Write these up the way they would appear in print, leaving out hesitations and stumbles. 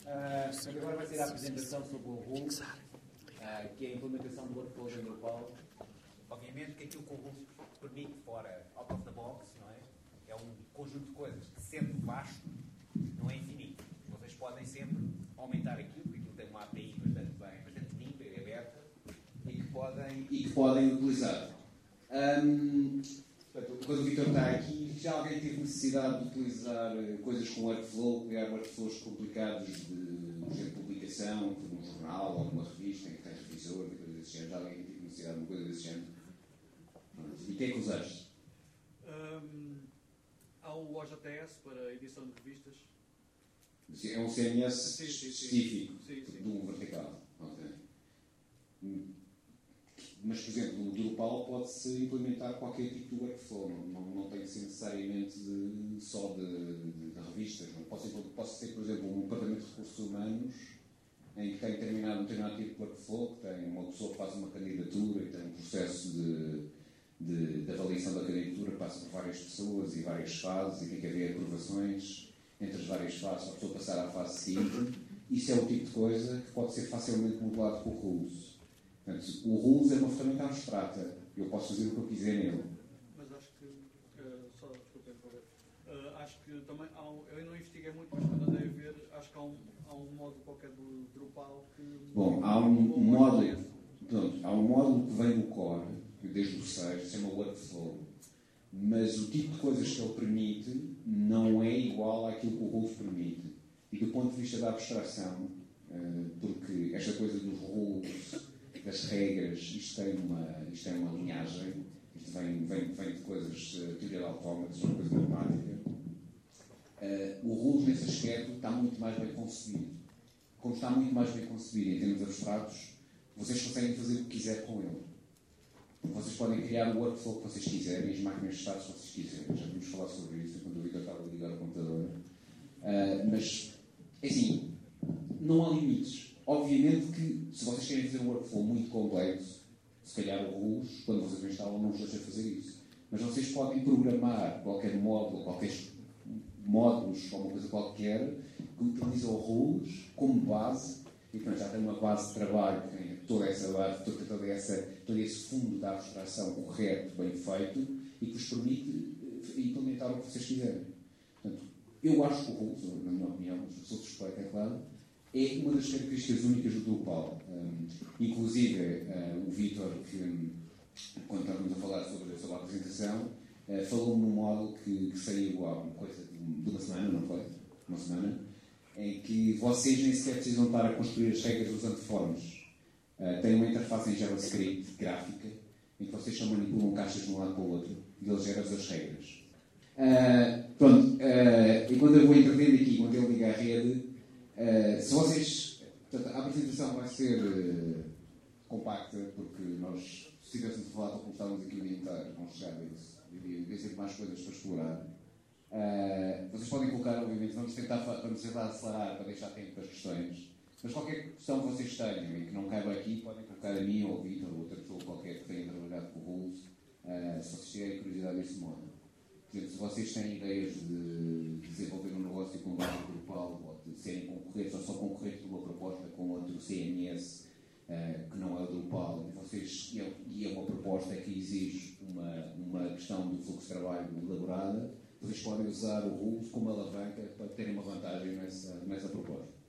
Agora vai ser a apresentação sobre o RULS, que é a implementação do workflow em Drupal. Obviamente que aquilo que o RULS permite fora, out of the box, não é? É um conjunto de coisas que, sendo vasto, não é infinito. Vocês podem sempre aumentar aquilo, porque aquilo tem uma API bastante limpa e aberta, e que podem utilizar. Portanto, quando o Vitor está aqui, já alguém teve necessidade de utilizar coisas com workflow, criar workflows complicados de publicação, de um jornal ou de uma revista em que tem revisor e coisas desse género? Já alguém teve necessidade de uma coisa desse género? E o que é que usaste? Há o OJS para edição de revistas. É um CMS específico de um vertical. Okay. Mas, por exemplo, no Drupal pode-se implementar qualquer tipo de workflow. Não tem que ser necessariamente só de revistas. Não? Pode ser, por exemplo, um departamento de recursos humanos em que tem um determinado tipo de workflow, que tem uma pessoa que faz uma candidatura e tem um processo de avaliação da candidatura que passa por várias pessoas e várias fases e tem que haver aprovações entre as várias fases para a pessoa passar à fase seguinte. Isso é o tipo de coisa que pode ser facilmente modelado com o RULS. Portanto, o RULS é uma ferramenta abstrata. Eu posso fazer o que eu quiser nele. Mas acho que... acho que também... eu não investiguei muito, mas quando andei a ver, acho que há um módulo qualquer do Drupal que... Bom, há um módulo... Pronto, há um módulo que vem do core, desde o 6, se chama Workflow. Mas o tipo de coisas que ele permite não é igual àquilo que o RULS permite. E do ponto de vista da abstração, porque esta coisa dos rules, das regras, isto tem uma linhagem, isto vem de coisas, teoria de autómatos, uma coisa matemática. O RULS, nesse aspecto, está muito mais bem concebido. Como está muito mais bem concebido em termos abstratos, vocês conseguem fazer o que quiser com ele. Vocês podem criar o workflow que vocês quiserem, as máquinas de estados que vocês quiserem. Já vamos falar sobre isso quando o Vitor estava a ligar o computador. Mas, assim, não há limites. Obviamente que, se vocês querem fazer um workflow muito complexo, se calhar o RULS, quando vocês o instalam, não vos deixa fazer isso. Mas vocês podem programar qualquer módulo, qualquer módulos ou uma coisa qualquer que utiliza o RULS como base, e portanto já tem uma base de trabalho que tem toda essa base, todo esse fundo da abstração correto, bem feito, e que vos permite implementar o que vocês quiserem. Portanto, eu acho que o RULS, na minha opinião, sou suspeito, é claro, é uma das características únicas do Drupal. Inclusive, o Vitor, quando estávamos a falar sobre a apresentação, falou-me num módulo que saiu há coisa de uma semana, não foi? Uma semana, em que vocês nem sequer precisam estar a construir as regras usando forms. Tem uma interface em JavaScript gráfica, em que vocês só manipulam caixas de um lado para o outro e ele gera as regras. E quando eu vou intervendo aqui, quando eu ligo à rede, se vocês... Portanto, a apresentação vai ser compacta, porque nós, se estivéssemos a falar, como estávamos aqui o dia inteiro, vamos chegar a isso. Devia ser mais coisas para explorar. Vocês podem colocar, obviamente, vamos tentar acelerar para deixar tempo para as questões. Mas qualquer questão que vocês tenham e que não caiba aqui, podem colocar a mim ou ao Vitor ou outra pessoa qualquer que tenha trabalhado com o RULS, se vocês tiverem curiosidade desse modo. Por exemplo, se vocês têm ideias de desenvolver um negócio com base no Drupal, ou de serem concorrentes ou só concorrentes de uma proposta com outro CMS que não é o Drupal, e é uma proposta que exige uma questão do fluxo de trabalho elaborada, vocês podem usar o RULS como alavanca para terem uma vantagem nessa proposta.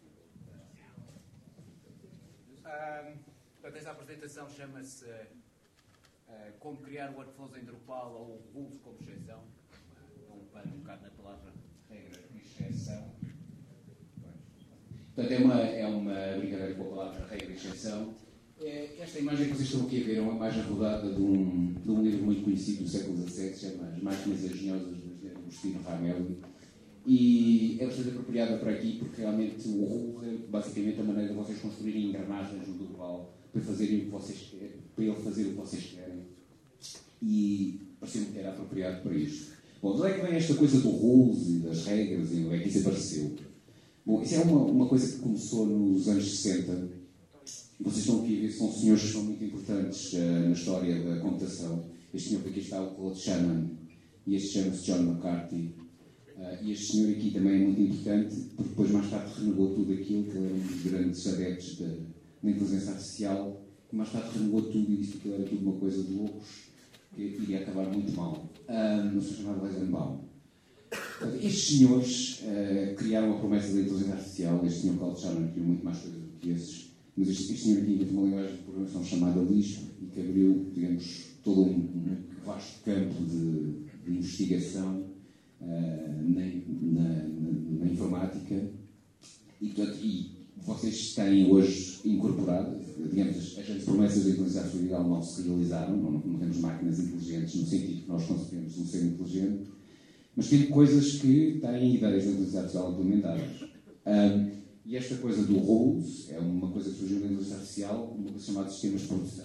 Esta apresentação chama-se Como Criar Workflows em Drupal ou RULS como exceção. Um bocado na palavra regra de exceção. Portanto, é uma brincadeira com a palavra regra de exceção. Esta imagem que vocês estão aqui a ver é uma imagem rodada de um livro muito conhecido do século XVII, que se chama As Máquinas Engenhosas, de Agostinho Ramelli. E é bastante apropriada para aqui, porque realmente o RULS é basicamente a maneira de vocês construírem engrenagens no Drupal para fazerem o que vocês querem, para ele fazer o que vocês querem. E pareceu-me que era apropriado para isto. Bom, de onde é que vem esta coisa do RULS e das regras e onde é que isso apareceu? Bom, isso é uma coisa que começou nos anos 60. Vocês estão aqui a ver, são senhores que são muito importantes na história da computação. Este senhor que aqui está, o Claude Shannon, e este chama-se John McCarthy. E este senhor aqui também é muito importante, porque depois mais tarde renegou tudo aquilo, que ele era um dos grandes adeptos da inteligência artificial, e mais tarde renegou tudo e disse que aquilo era tudo uma coisa de loucos, que iria acabar muito mal. Não se chamava Weizenbaum. Estes senhores criaram a promessa da inteligência artificial. Este senhor Carl Shannon criou muito mais coisas do que esses, mas este senhor aqui inventou uma linguagem de programação chamada Lisp e que abriu, digamos, todo um vasto campo de investigação na informática e, portanto, vocês têm hoje incorporado, digamos, as grandes promessas da inteligência artificial não se realizaram, não temos máquinas inteligentes no sentido que nós concebemos um ser inteligente, mas tem coisas que têm ideias da inteligência artificial implementadas. E esta coisa do rules é uma coisa que surgiu da inteligência artificial, uma coisa chamada sistemas de produção.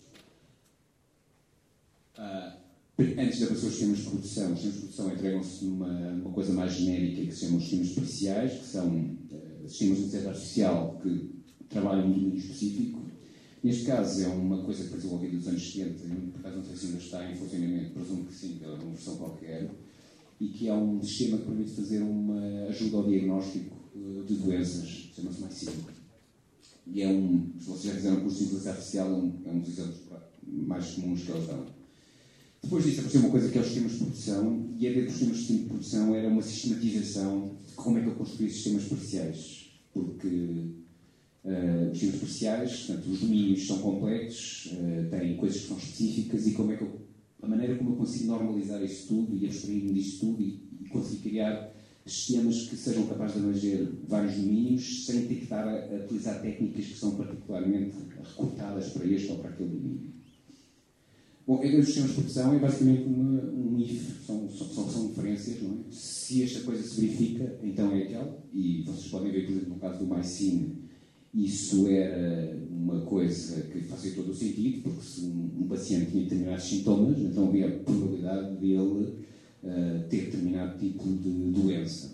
Antes de aparecer os sistemas de produção, os sistemas de produção entregam-se numa coisa mais genérica que se chama os sistemas especiais, que são sistemas de inteligência artificial que trabalham num domínio específico. Neste caso é uma coisa que foi desenvolvida nos anos 70, por acaso não sei se ainda está em funcionamento, presumo que sim, pela uma versão qualquer, e que é um sistema que permite fazer uma ajuda ao diagnóstico de doenças, chama-se MySim. E se vocês já fizeram um curso de inteligência artificial, é um dos exemplos mais comuns que eles dão. Depois disso apareceu uma coisa que é os sistemas de produção, e a ideia dos sistemas de produção era uma sistematização de como é que eu construía sistemas parciais. Porque os sistemas parciais, portanto, os domínios são complexos, têm coisas que são específicas, e a maneira como eu consigo normalizar isso tudo e abstrair-me disso tudo e conseguir criar sistemas que sejam capazes de abranger vários domínios sem ter que estar a utilizar técnicas que são particularmente recortadas para este ou para aquele domínio. Bom, a ideia dos sistemas de produção é basicamente um if, são referências, não é? Se esta coisa se verifica, então é aquela, e vocês podem ver, por exemplo, no caso do MySim, isso era uma coisa que fazia todo o sentido, porque se um paciente tinha determinados sintomas, então havia a probabilidade dele ter determinado tipo de doença.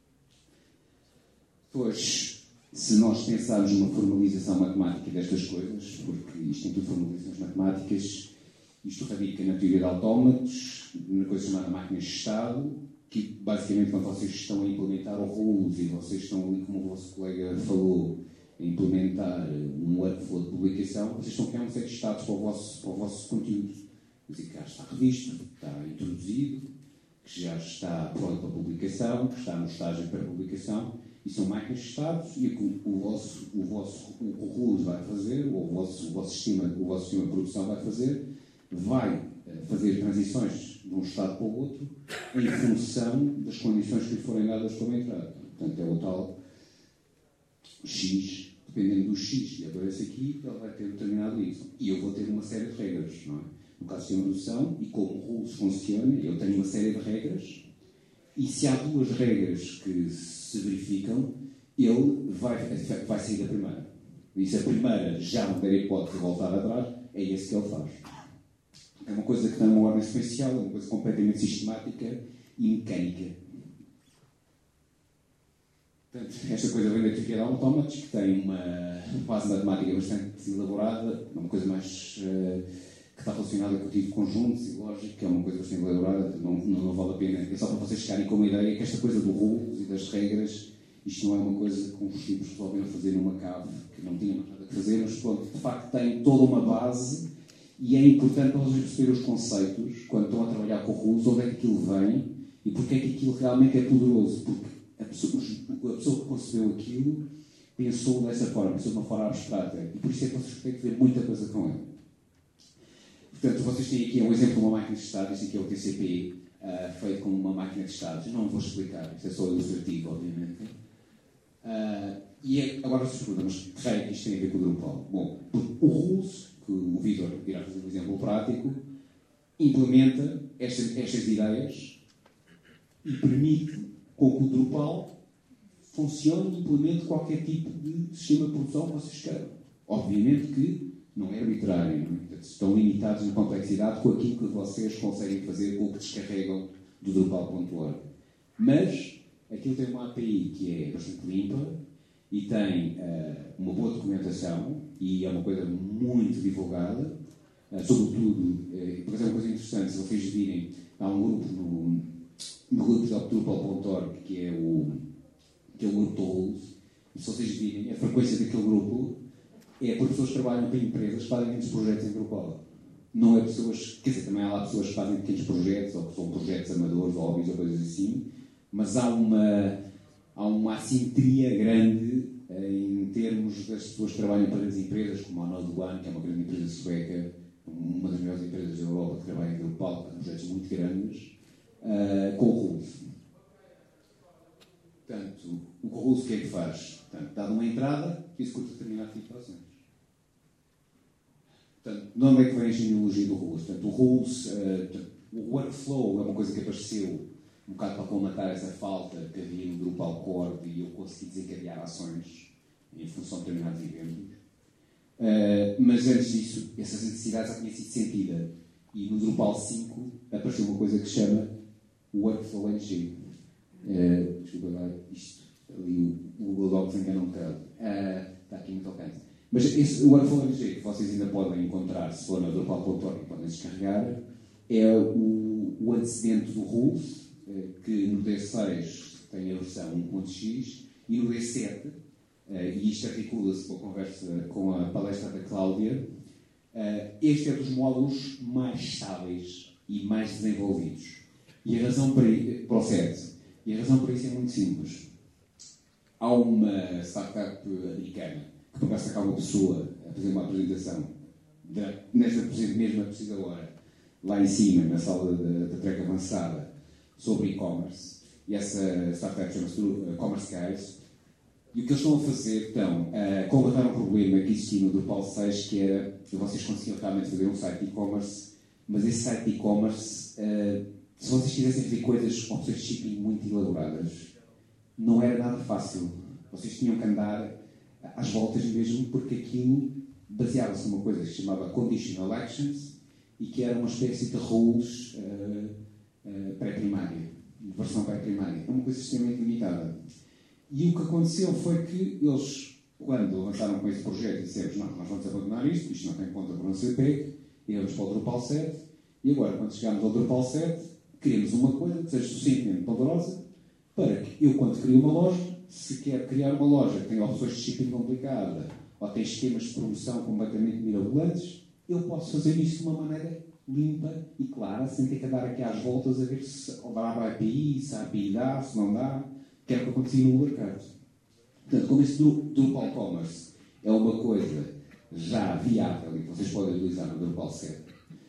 Depois, se nós pensarmos numa formalização matemática destas coisas, porque isto tem tudo formalizações matemáticas, isto radica na teoria de autómatos, na coisa chamada máquinas de estado, que basicamente quando vocês estão a implementar o rules e vocês estão ali, como o vosso colega falou, a implementar um workflow de publicação, vocês estão a criar um set de estados para o vosso conteúdo. Quer dizer, que já está revisto, está introduzido, que já está pronto para publicação, que está no estágio para publicação, e são máquinas de estados, e o rules vai fazer, ou o vosso sistema de produção vai fazer transições de um estado para o outro em função das condições que lhe forem dadas como entrada. Portanto, é o tal X, dependendo do X que aparece aqui, ele vai ter determinado Y. E eu vou ter uma série de regras, não é? No caso de uma produção, e como o rules funciona, eu tenho uma série de regras, e se há duas regras que se verificam, ele vai sair da primeira. E se a primeira já não der hipótese de voltar atrás, é esse que ele faz. É uma coisa que tem uma ordem sequencial, é uma coisa completamente sistemática e mecânica. Portanto, esta coisa vem da teoria de autómatos, que tem uma base matemática bastante elaborada, uma coisa mais que está relacionada com o tipo de conjuntos e lógica, que é uma coisa bastante elaborada, não vale a pena. É só para vocês chegarem com uma ideia que esta coisa do rules e das regras, isto não é uma coisa que os tipos resolveram fazer numa cave, que não tinham nada a fazer, mas pronto, de facto tem toda uma base. E é importante para vocês perceberem os conceitos, quando estão a trabalhar com o rules, onde é que aquilo vem e porque é que aquilo realmente é poderoso. Porque a pessoa que concebeu aquilo pensou dessa forma, pensou de uma forma abstrata. E por isso é que vocês têm que ver muita coisa com ele. Portanto, vocês têm aqui um exemplo de uma máquina de estado, isto aqui é o TCP, feito com uma máquina de estados. Não vou explicar, isto é só ilustrativo, obviamente. Agora vocês perguntam, mas que raio é que isto tem a ver com o Drupal? Bom, porque o rules, que o Vítor irá fazer um exemplo prático, implementa estas ideias e permite com que o Drupal funcione e implemente qualquer tipo de sistema de produção que vocês queiram. Obviamente que não é arbitrário, não é? Estão limitados na complexidade com aquilo que vocês conseguem fazer com o que descarregam do Drupal.org. Mas aquilo tem uma API que é bastante limpa e tem uma boa documentação e é uma coisa muito divulgada, sobretudo, por exemplo, uma coisa interessante, se vocês virem, há um grupo no grupo da Drupal.org, que é o grupo do Rules, e se vocês virem, a frequência daquele grupo é por pessoas que trabalham para empresas que fazem muitos projetos em Drupal. Não é pessoas, quer dizer, também há lá pessoas que fazem pequenos projetos, ou que são projetos amadores, ou hobbies, ou coisas assim, mas há uma assimetria grande em termos das pessoas que trabalham para as empresas, como a Node One, que é uma grande empresa sueca, uma das maiores empresas da Europa que trabalha em Drupal, com projetos muito grandes, com o Rules. Portanto, o Rules o que é que faz? Portanto, dá uma entrada e executa determinado tipo de ações. Portanto, de onde é que vem a genealogia do Rules? Portanto, o Rules, o workflow é uma coisa que apareceu um bocado para colmatar essa falta que havia no Drupal Core e eu consegui desencadear ações em função de determinados eventos. Mas antes disso, essas necessidades já tinham sido sentidas. E no Drupal 5 apareceu uma coisa que se chama Workflow NG. Desculpa lá, isto ali o Google Docs engana um bocado. Está aqui muito alcance. Mas esse Workflow NG que vocês ainda podem encontrar se for na Drupal.org e podem descarregar é o antecedente do Rules, que no D6 tem a versão 1.x e no D7, e isto articula-se com a conversa, com a palestra da Cláudia, este é dos módulos mais estáveis e mais desenvolvidos. E a razão para o 7, e a razão para isso é muito simples. Há uma startup americana que conversa com uma pessoa a fazer uma apresentação nesta mesma precisa hora, lá em cima, na sala da track avançada, sobre e-commerce, e essa startup chama-se Commerce Guys, e o que eles estão a fazer, estão a combater um problema que existia no Drupal 6, que era que vocês conseguiam realmente fazer um site de e-commerce, mas esse site de e-commerce, se vocês quisessem fazer coisas, opções de shipping muito elaboradas, não era nada fácil. Vocês tinham que andar às voltas mesmo, porque aquilo baseava-se numa coisa que se chamava Conditional Actions, e que era uma espécie de rules pré-primária, versão pré-primária. É uma coisa extremamente limitada. E o que aconteceu foi que eles, quando avançaram com esse projeto, disseram: não, nós vamos abandonar isto não tem conta para não ser PEG, e vamos para o Drupal 7, e agora, quando chegarmos ao Drupal 7, queremos uma coisa que seja suficientemente poderosa para que eu, quando crio uma loja, se quer criar uma loja que tem opções de shipping complicada, ou tem esquemas de promoção completamente mirabolantes, eu posso fazer isso de uma maneira limpa e clara, sem ter que andar aqui às voltas a ver se dá a API, se a API dá, se não dá, que é o que acontecia no mercado. Portanto, como esse Drupal Commerce é uma coisa já viável e que vocês podem utilizar no Drupal 7,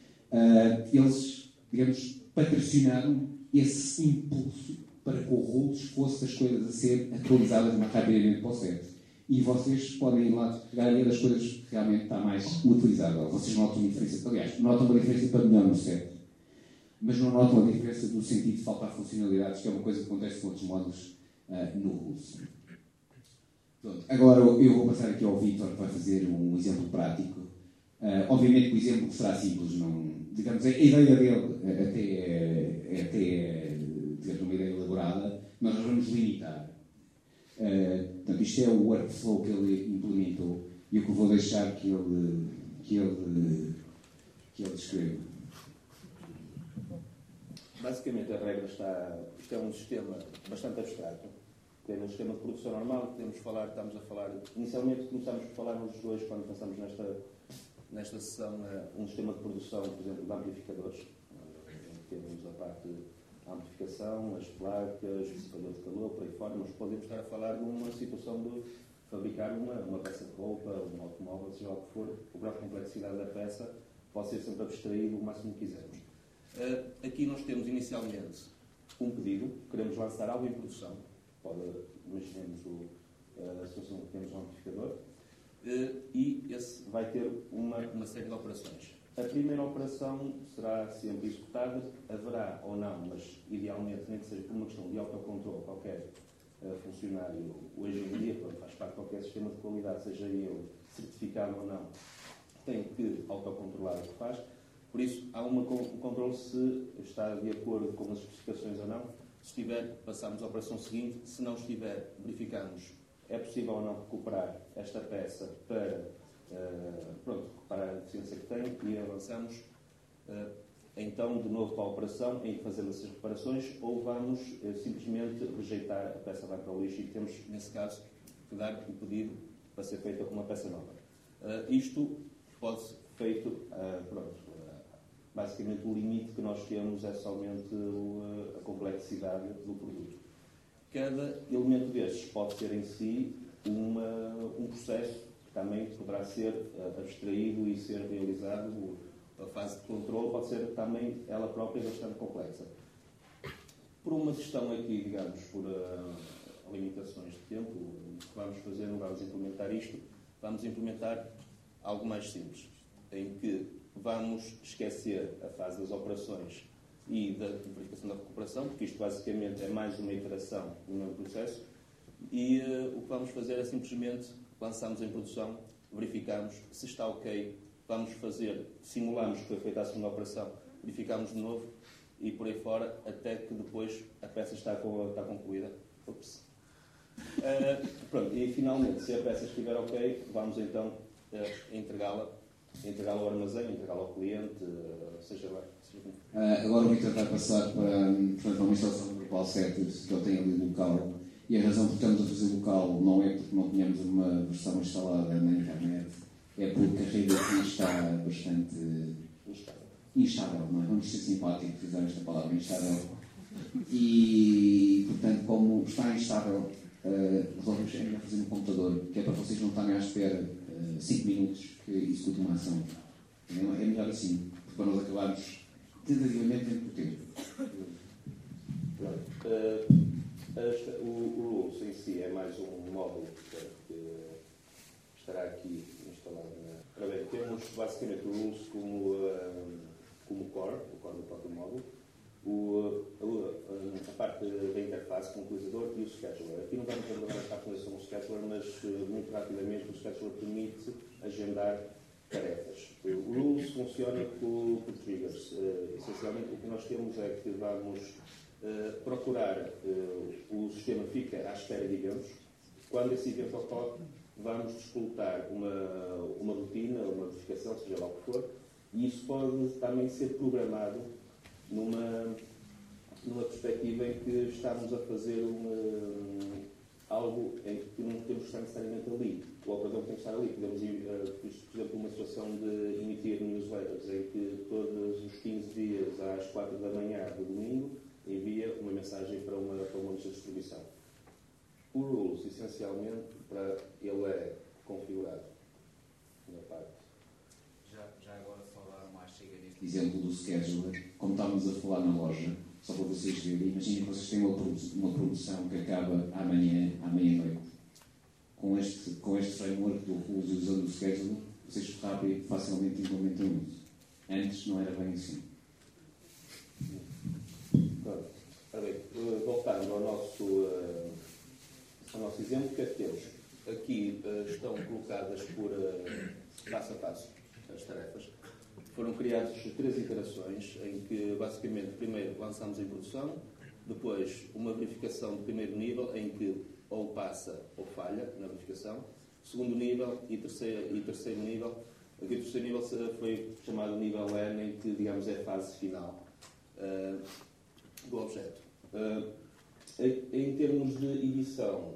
eles, digamos, patrocinaram esse impulso para que o Rules fosse das coisas a ser atualizadas mais rapidamente para o 7. E vocês podem ir lá pegar e das coisas que realmente está mais utilizável. Vocês notam uma diferença, aliás, notam uma diferença para melhor no 7, mas não notam a diferença do sentido de faltar funcionalidades, que é uma coisa que acontece com outros módulos no Rules. Pronto. Agora eu vou passar aqui ao Vítor, que vai fazer um exemplo prático. Obviamente que o exemplo será simples, não, digamos, a ideia dele até digamos, uma ideia elaborada, nós vamos limitar. Portanto, isto é o workflow que ele implementou e o que eu vou deixar que ele descreva. Basicamente, a regra está... Isto é um sistema bastante abstrato. Tem um sistema de produção normal, estamos a falar... Inicialmente começámos por falar nos dois quando passamos nesta sessão um sistema de produção, por exemplo, de amplificadores. Temos a parte da amplificação, as placas, o dissipador de calor, por aí fora, mas podemos estar a falar de uma situação de fabricar uma peça de roupa, um automóvel, seja o que for. O grau de complexidade da peça pode ser sempre abstraído o máximo que quisermos. Aqui nós temos inicialmente um pedido, queremos lançar algo em produção. Imaginemos a situação que temos um amplificador, e esse vai ter uma série de operações. A primeira operação será sempre executada, haverá ou não, mas idealmente, nem que seja por uma questão de autocontrole, qualquer funcionário hoje em dia, faz parte de qualquer sistema de qualidade, seja ele certificado ou não, tem que autocontrolar o que faz. Por isso, há um controle se está de acordo com as especificações ou não. Se estiver, passamos à operação seguinte. Se não estiver, verificamos é possível ou não recuperar esta peça para recuperar a deficiência que tem e avançamos então de novo para a operação, em que fazemos essas reparações, ou vamos simplesmente rejeitar a peça, vai para o lixo, e temos, nesse caso, que dar o pedido para ser feita com uma peça nova. Isto pode ser feito, basicamente o limite que nós temos é somente a complexidade do produto. Cada elemento destes pode ser em si um processo que também poderá ser abstraído e ser realizado. A fase de controle pode ser também ela própria bastante complexa. Por uma questão aqui, digamos, por limitações de tempo, o que vamos fazer, não vamos implementar isto, vamos implementar algo mais simples, em que vamos esquecer a fase das operações e da verificação da recuperação, porque isto basicamente é mais uma iteração do mesmo processo, e o que vamos fazer é simplesmente lançamos em produção, verificamos se está ok, vamos fazer, simulamos que foi feita a segunda operação, verificamos de novo e por aí fora, até que depois a peça está concluída. Pronto, e finalmente, se a peça estiver ok, vamos então entregá-la ao armazém, entregá-la ao cliente, seja lá. Agora o Vitor vai passar para uma instalação do Drupal 7 que ele tem ali local, e a razão por que estamos a fazer local não é porque não tínhamos uma versão instalada na internet, é porque a rede aqui está bastante instável, não é? Vamos ser simpáticos e usar esta palavra, instável. E, portanto, como está instável, resolvemos ainda fazer no computador, que é para vocês não estarem à espera 5 minutos que execute uma ação. É melhor assim, para nós acabarmos tentativamente dentro do tempo. O Rules em si é mais um módulo que estará aqui instalado. Ora bem, temos basicamente o Rules como core, o core do próprio módulo, a parte da interface com o utilizador e o scheduler. Aqui não vamos abordar a atualização do scheduler, mas muito rapidamente o scheduler permite agendar tarefas. O Rules funciona por triggers. Essencialmente o que nós temos é que vamos procurar, o sistema fica à espera de eventos. Quando esse evento ocorre, vamos despolutar uma rotina, uma verificação, seja lá o que for, e isso pode também ser programado numa perspectiva em que estamos a fazer algo em que não temos que estar necessariamente ali. O operador tem que estar ali. Podemos ir, por exemplo, uma situação de emitir newsletters em que todos os 15 dias às 4 da manhã do domingo envia uma mensagem para uma lista de distribuição. O Rules, essencialmente, ele é configurado na parte. Já agora só dar uma chega neste Exemplo do scheduler, como estávamos a falar na loja, só para vocês verem, imaginem que vocês têm uma produção que acaba amanhã, à meia-noite. Com este framework do Rules e usando o scheduler, vocês facilmente implementam isso. Antes não era bem assim. Ora bem, voltando ao nosso exemplo, o que é que temos? Aqui estão colocadas por passo a passo as tarefas. Foram criadas 3 iterações em que, basicamente, primeiro lançamos em produção, depois uma verificação de primeiro nível em que ou passa ou falha na verificação, segundo nível e terceiro nível. Aqui o terceiro nível foi chamado nível N, em que, digamos, é a fase final do objeto. Em termos de edição,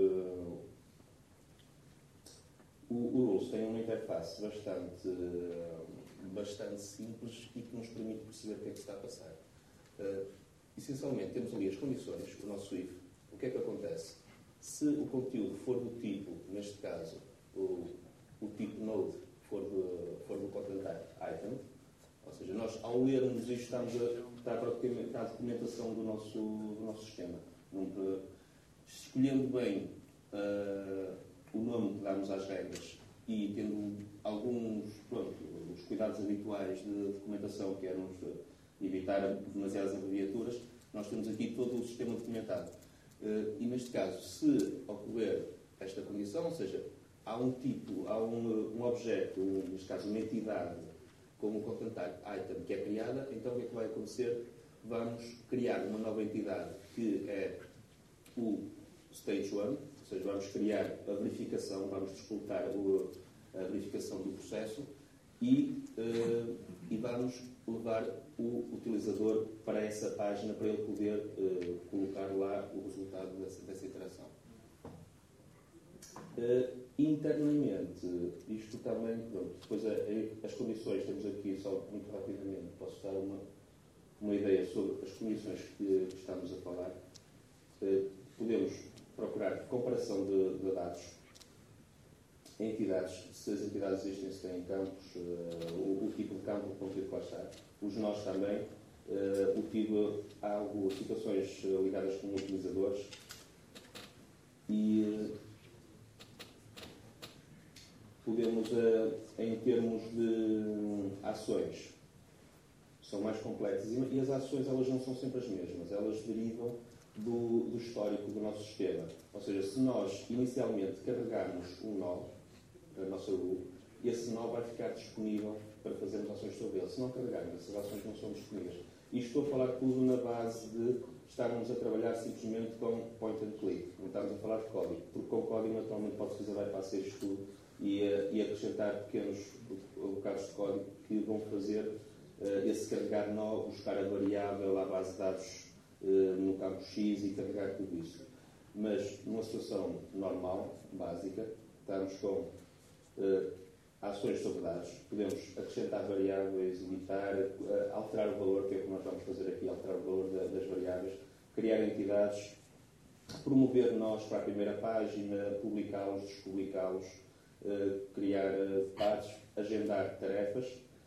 o Rules tem uma interface bastante simples e que nos permite perceber o que é que está a passar. Essencialmente, temos ali as condições, o nosso if. O que é que acontece? Se o conteúdo for do tipo, neste caso, o tipo node for do content item, ou seja, nós, ao lermos isto, está praticamente a documentação do nosso sistema. Escolhendo bem o nome que damos às regras e tendo os cuidados habituais de documentação, que é evitar demasiadas abreviaturas, nós temos aqui todo o sistema documentado. E neste caso, se ocorrer esta condição, ou seja, há um objeto, neste caso uma entidade, como o content item que é criada, então o que é que vai acontecer? Vamos criar uma nova entidade que é o Stage 1, ou seja, vamos criar a verificação, vamos disputar a verificação do processo e vamos levar o utilizador para essa página para ele poder colocar lá o resultado dessa interação. Internamente, isto também, pronto, depois as condições, temos aqui só muito rapidamente, posso dar uma ideia sobre as condições que estamos a falar. Podemos procurar comparação de dados, entidades, se as entidades existem, se têm campos, o tipo de campo, o conteúdo que lá está, os nós também, situações ligadas com utilizadores e podemos, em termos de ações, são mais complexas e as ações elas não são sempre as mesmas, elas derivam do histórico do nosso sistema. Ou seja, se nós inicialmente carregarmos um nó para a nossa rule, esse nó vai ficar disponível para fazermos ações sobre ele. Se não carregarmos, essas ações não são disponíveis. E estou a falar tudo na base de estarmos a trabalhar simplesmente com point and click. Não estamos a falar de código, porque com código naturalmente pode-se fazer bypass a isto tudo e acrescentar pequenos bocados de código que vão fazer esse carregar nó, buscar a variável à base de dados no campo X e carregar tudo isso. Mas numa situação normal, básica, estamos com ações sobre dados, podemos acrescentar variáveis, editar, alterar o valor, que é o que nós vamos fazer aqui, alterar o valor das variáveis, criar entidades, promover nós para a primeira página, publicá-los, despublicá-los, criar pares, agendar tarefas.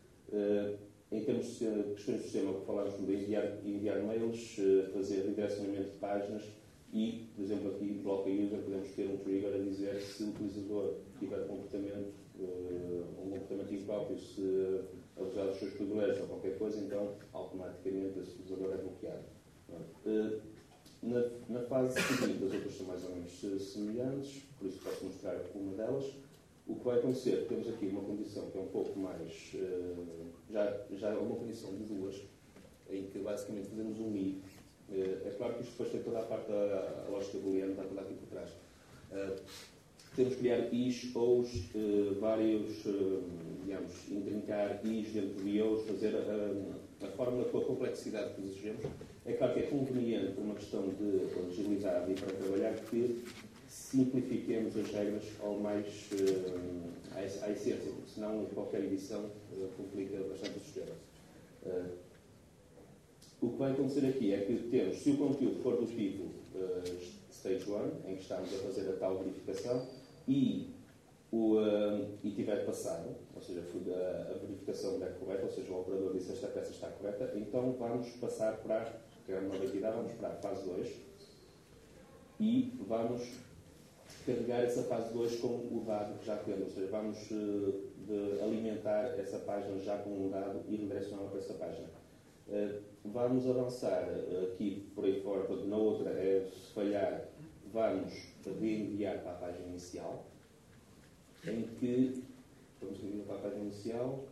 Em termos de questões de sistema, que falámos de enviar mails, fazer redirecionamento de páginas e, por exemplo, aqui, block a user, podemos ter um trigger a dizer se o utilizador tiver um comportamento impróprio, se abusar dos seus privilégios ou qualquer coisa, então, automaticamente, esse utilizador é bloqueado. Na fase seguinte, as outras são mais ou menos semelhantes, por isso posso mostrar uma delas. O que vai acontecer, temos aqui uma condição que é um pouco mais... já é uma condição de duas, em que basicamente fazemos um i. É claro que isto depois tem toda a parte da lógica booleana, está toda aqui por trás. Temos que criar is, ous, vários, digamos, intrincar is dentro de ous, fazer a fórmula com a complexidade que desejamos. É claro que é conveniente por uma questão de agilidade e para trabalhar que simplifiquemos as regras ao mais à essência, porque senão qualquer edição complica bastante o sistema. O que vai acontecer aqui é que temos, se o conteúdo for do tipo Stage 1, em que estamos a fazer a tal verificação, e tiver passado, ou seja, a verificação der correta, ou seja, o operador disse esta peça está correta, então vamos passar para, que é uma nova entidade, vamos para a fase 2 e vamos carregar essa fase 2 com o dado que já temos, ou seja, vamos alimentar essa página já com um dado e redirecioná-la para essa página. Vamos avançar aqui por aí fora, na outra, se falhar, vamos reenviar para a página inicial, em que vamos reenviar para a página inicial,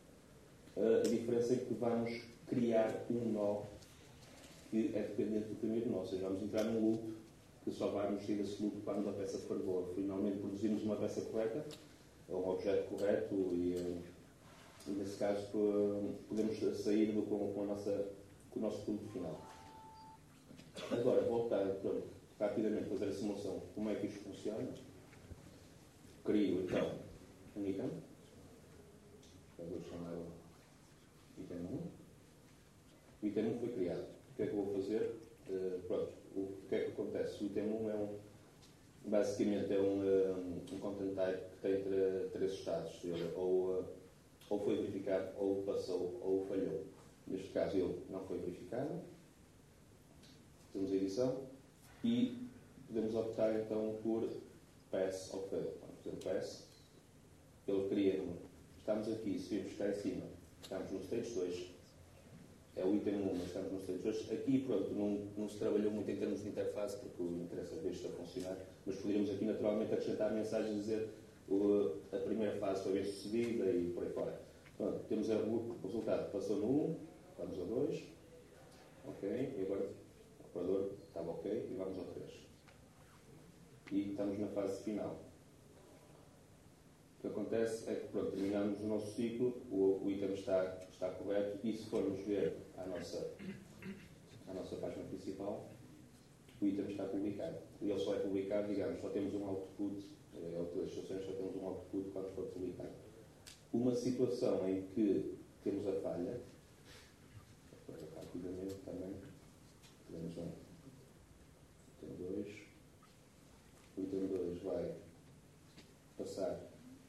a diferença é que vamos criar um nó que é dependente do primeiro nó, ou seja, vamos entrar num loop que só vai nos sair esse loop quando a peça for boa. Finalmente produzimos uma peça correta, um objeto correto e nesse caso podemos sair com o nosso produto final. Agora, voltar rapidamente a fazer a simulação. Como é que isto funciona? Crio então um item. Vou chamar item 1. O item 1 foi criado. O que é que eu vou fazer? O que é que acontece? O item 1 basicamente é um content type que tem três estados. Ele ou foi verificado, ou passou, ou falhou. Neste caso ele não foi verificado. Temos a edição e podemos optar então por pass ou fail. Vamos fazer pass. Ele cria. Estamos aqui, se virmos cá em cima, estamos no stage 2. É o item 1, mas estamos no stage 2. Aqui, pronto, não se trabalhou muito em termos de interface, porque o interesse é ver isto a funcionar, mas poderíamos aqui naturalmente acrescentar mensagens a dizer a primeira fase foi bem sucedida e por aí fora. Pronto, temos o resultado, passou no 1, vamos ao 2, ok, e agora o operador estava ok, e vamos ao 3. E estamos na fase final. O que acontece é que, pronto, terminamos o nosso ciclo, o item está correto, e se formos ver a nossa página principal, o item está publicado. E ele só é publicado, digamos, só temos um output, todas as situações só temos um output quando for publicado. Uma situação em que temos a falha, rapidamente também, temos um item 2, o item 2 vai passar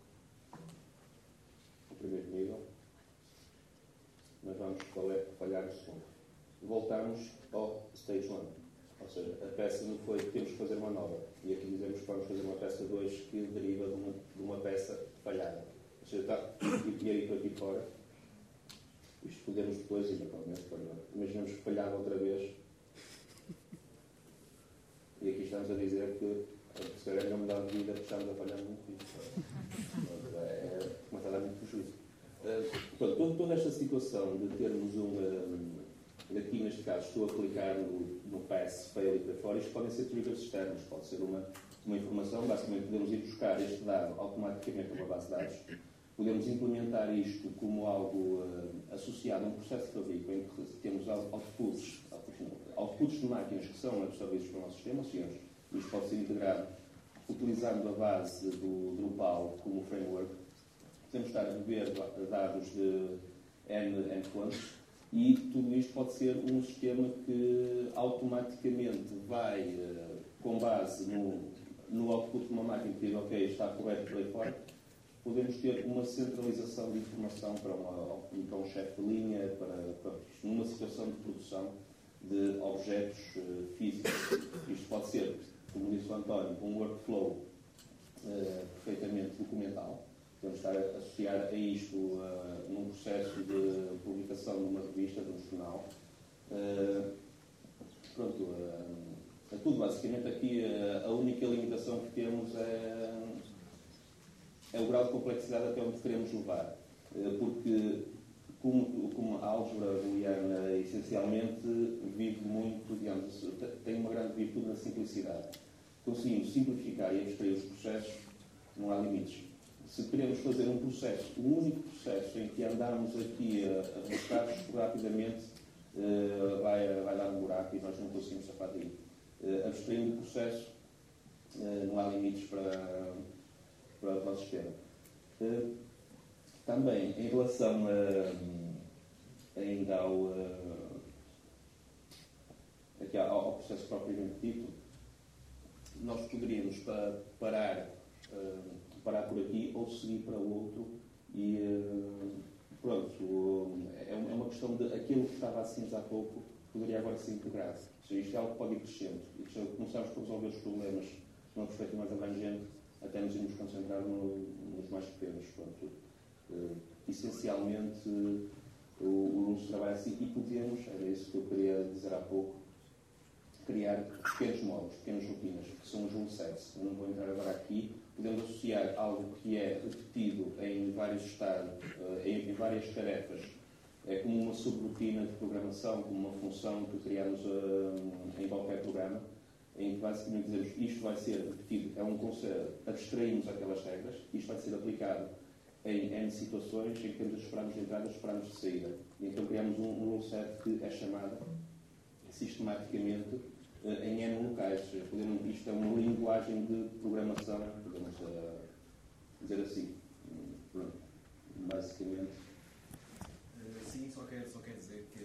o primeiro nível, nós vamos falhar no segundo. Voltamos ao stage 1, ou seja, a peça não foi, temos que fazer uma nova, e aqui dizemos que vamos fazer uma peça 2 que deriva de uma peça falhada. Ou seja, está e aqui fora. Isto podemos depois, eventualmente, imaginamos que falhava outra vez, e aqui estamos a dizer que se calhar não mudar de vida, porque estamos a falhar muito. Começa a dar muito prejuízo. Toda esta situação de termos aqui neste caso estou a clicar no pass, fail e para fora, isto podem ser triggers externos, pode ser uma informação, basicamente podemos ir buscar este dado automaticamente numa base de dados, podemos implementar isto como algo associado a um processo de fabrico em que temos outputs de máquinas que são absorvidos para o nosso sistema, ou seja, isto pode ser integrado utilizando a base do Drupal como framework. Podemos estar a beber dados de N endpoints e tudo isto pode ser um sistema que automaticamente vai, com base no output de uma máquina que diz ok, está correto por aí fora, podemos ter uma centralização de informação para um chefe de linha, para numa situação de produção de objetos físicos. Isto pode ser, como disse o António, um workflow perfeitamente documental. Podemos estar a associar a isto num processo de publicação de uma revista, de um jornal. É tudo. Basicamente aqui a única limitação que temos é o grau de complexidade até onde queremos levar. Porque, como a álgebra booleana essencialmente vive muito, digamos, tem uma grande virtude na simplicidade. Conseguimos simplificar e abstrair os processos, não há limites. Se queremos fazer um processo, o único processo em que andamos aqui a buscar rapidamente, vai dar um buraco e nós não conseguimos safar daí. Abstraindo o processo, não há limites para o sistema. Também, em relação ainda ao processo propriamente dito, nós poderíamos parar por aqui ou seguir para o outro e pronto, é uma questão de aquilo que estava assim há pouco poderia agora ser integrado. Ou seja, isto é algo que pode ir crescendo. E se começarmos por resolver os problemas de uma perspectiva mais abrangente, até nos irmos concentrar nos mais pequenos. Pronto. Essencialmente, o Luz trabalha assim e podemos, era isso que eu queria dizer há pouco, criar pequenos módulos, pequenas rotinas, que são os rule sets. Eu não vou entrar agora aqui. Podemos associar algo que é repetido em vários estados, em várias tarefas, como uma subrotina de programação, como uma função que criamos em qualquer programa, em que basicamente dizemos isto vai ser repetido, é um conceito, abstraímos aquelas regras, isto vai ser aplicado em N situações em que temos as esperamos de entrada e as esperamos de saída. E então criamos um rule set que é chamado sistematicamente em N locais. Isto é uma linguagem de programação, podemos dizer assim. Pronto. Basicamente. Sim, só quer dizer que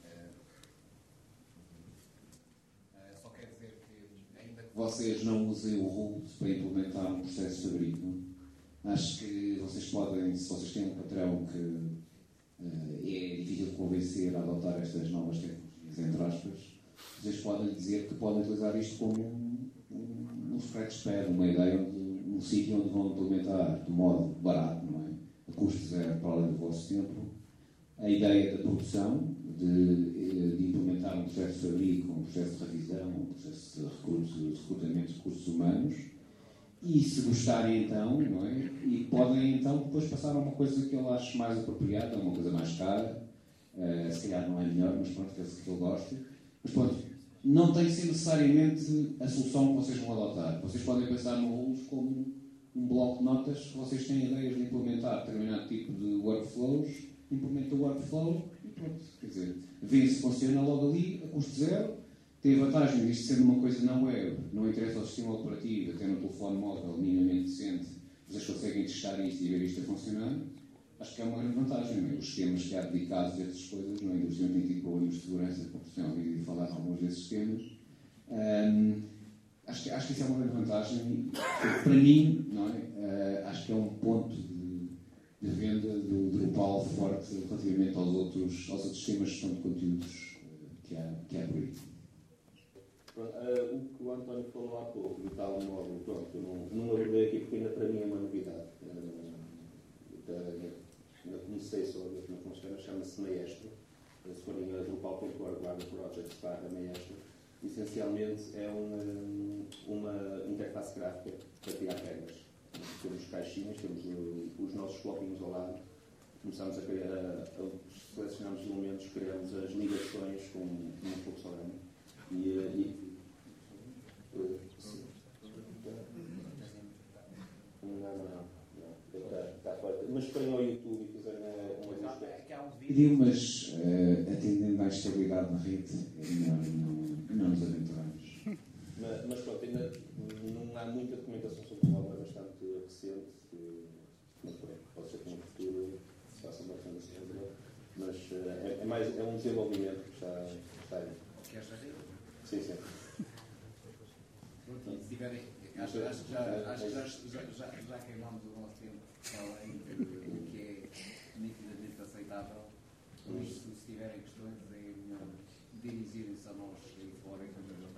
ainda que vocês não usem o Rules para implementar um processo de fabrico, acho que vocês podem, se vocês têm um patrão que é difícil de convencer a adotar estas novas tecnologias, entre aspas, vocês podem dizer que podem utilizar isto como um scratchpad, uma ideia, um sítio onde vão implementar de modo barato, não é? A custo zero para além do vosso tempo, a ideia da produção, de implementar um processo de fabrico, um processo de revisão, um processo de recrutamento de recursos humanos, e se gostarem então, não é? E podem então depois passar a uma coisa que eu acho mais apropriada, uma coisa mais cara, se calhar não é melhor, mas pronto, que é isso que eu gosto. Mas pronto, não tem que ser necessariamente a solução que vocês vão adotar. Vocês podem pensar no Rules como um bloco de notas, vocês têm ideias de implementar determinado tipo de workflows, implementa o workflow e pronto. Quer dizer, vê se funciona logo ali, a custo zero. Tem a vantagem disto sendo uma coisa na web, não interessa ao sistema operativo, até no telefone móvel minimamente decente, vocês conseguem testar isto e ver isto a funcionar. Acho que é uma grande vantagem, não é? Os sistemas que há dedicados a essas coisas, não é? Ainda tem tido problemas de segurança, como vocês têm ouvido falar alguns desses temas. Acho que isso é uma grande vantagem. Para mim, não é? Acho que é um ponto de venda do Drupal forte relativamente aos outros sistemas de gestão de conteúdos que há por aí. O que o António falou há pouco, do tal módulo, pronto, eu não abordei aqui porque ainda para mim é uma novidade. Ainda comecei só a ver como funciona, chama-se Maestro. Se forem a drupal.org/projects/Maestro, essencialmente é uma interface gráfica para criar regras. Temos caixinhas, temos os nossos bloquinhos ao lado, começamos a criar, selecionamos os elementos, criamos as ligações com um fluxograma Não. Está forte. Mas forem ao YouTube e fizerem uma busca. Vídeo, mas atendendo à estabilidade na rede, não nos aventuramos. Mas pronto, ainda não há muita documentação sobre o módulo, é bastante recente. Mas pronto, pode ser que no futuro se faça uma recomendação. Mas é um desenvolvimento que está aí. Queres fazer? Sim. Pronto, se tiverem. Acho que já queimamos o nosso tempo além do que é nitidamente aceitável. Por isso, se tiverem questões, é melhor dirigirem-se a nós aí fora e